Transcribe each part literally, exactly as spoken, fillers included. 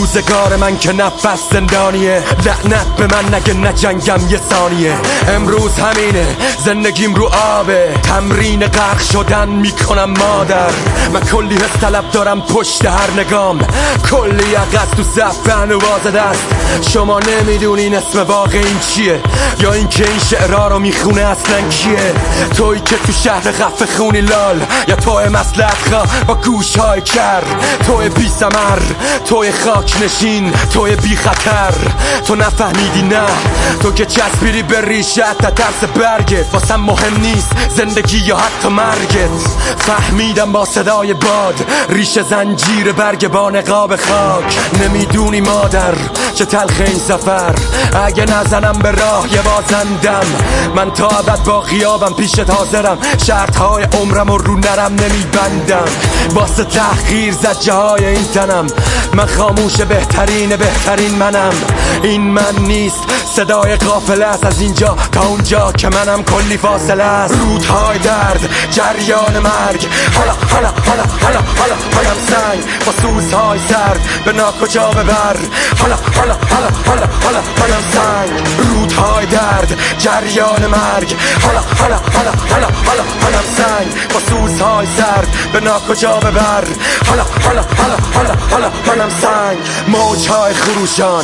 روزگار من که نفس زندانیه، لعنت به من نگه نجنگم یه ثانیه. امروز همینه زندگیم رو آبه، تمرین غرق شدن میکنم مادر. من کلی حس طلب دارم پشت هر نگام، کلی عقص تو صف هنوز دست. شما نمیدونین اسم واقع این چیه، یا این که این شعرها رو میخونه اصلا کیه. توی که تو شهر خفه خونی لال، یا توی مسلحت خواه با گوش های کر. توی بی ثمر، توی خاک نشین، توی بی خطر. تو نفهمیدی نه، تو که چسبیری به ریشت تا ترس برگت. واسم مهم نیست زندگی یا حتی مرگت. فهمیدم با صدای باد، ریشه زنجیر برگ با نقاب خاک. نمیدونی مادر چه تلخ این سفر، اگه نزنم به راه یه بازندم. من تا ابد با غیابم پیشت حاضرم، شرطهای عمرم و رو نرم نمیبندم. واسه تحقیر زجه های این تنم، من خاموش بهترین بهترین منم. این من نیست، صدای قافله است از اینجا تا اونجا که منم کلی فاصله است. رودهای درد، جریان مرگ، حالا حالا حالا حالا حالا پایم سنگ با سوزهای سرد به ناکجا ببر. حالا حالا حالا حالا حالا پایم سنگ. رودهای درد، جریان مرگ، حالا حالا حالا حالا حالا پایم سنگ با سوزهای سرد به ناکجا ببر. حالا حالا حالا حالا حالا پایم سنگ. موجهای خروشان،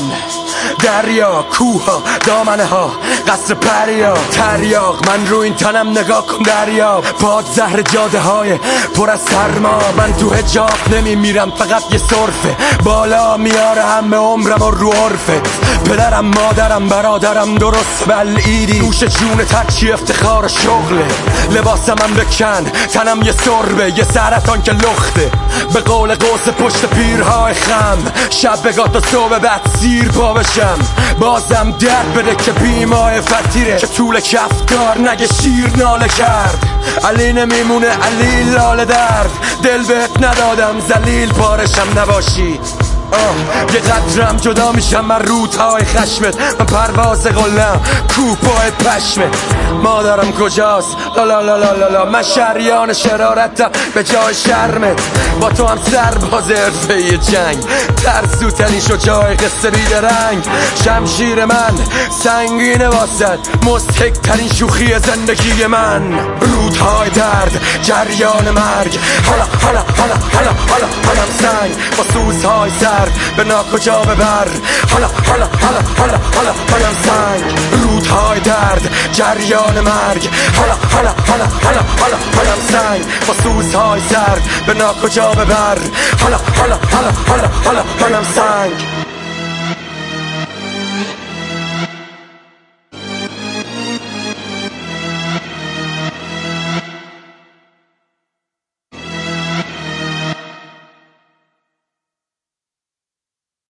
دریا، کوها، دامنه ها، قصر پریا، تریاق. من رو این تنم نگاه کن دریا، باد زهر جاده های پر از سرما. من تو حجاب نمی میرم، فقط یه صرفه بالا میاره همه عمرم و رو عرفت. پدرم، مادرم، برادرم درست بلعیدی، دوش جون ترچی افتخار شغله. لباسم هم بکن، تنم یه سربه، یه سرطان که لخته. به قول قوس پشت پیرهای خم، شب بگاه تا صبح بعد سیر پا بشم. بازم درد بده که بیمای فتیره، که طول کفتار نگه شیر ناله کرد. علی نمیمونه علی لاله درد، دل بهت ندادم ذلیل پارشم نباشی. آه. یه قدرم جدا میشم من رودهای خشمت، من پرواز قلم کوپای پشمت. مادرم کجاست؟ لالا لالا لالا، من شریان شرارتم به جای شرمت. با تو هم سرباز حرفه جنگ، ترسوترین شجاع قصه بیدرنگ. شمشیر من سنگینه واسد، مضحک ترین شوخی زندگی من. رودهای درد، جریان مرگ، حالا حالا حالا حالا حالا حالا سنگ با سوزهای سرد به ناکجا ببر. حالا حالا حالا حالا حالا پایم سنگ. رودهای درد، جریان مرگ، حالا حالا حالا حالا حالا پایم سنگ با سوزهای سرد به ناکجا ببر. حالا حالا حالا حالا حالا پایم سنگ.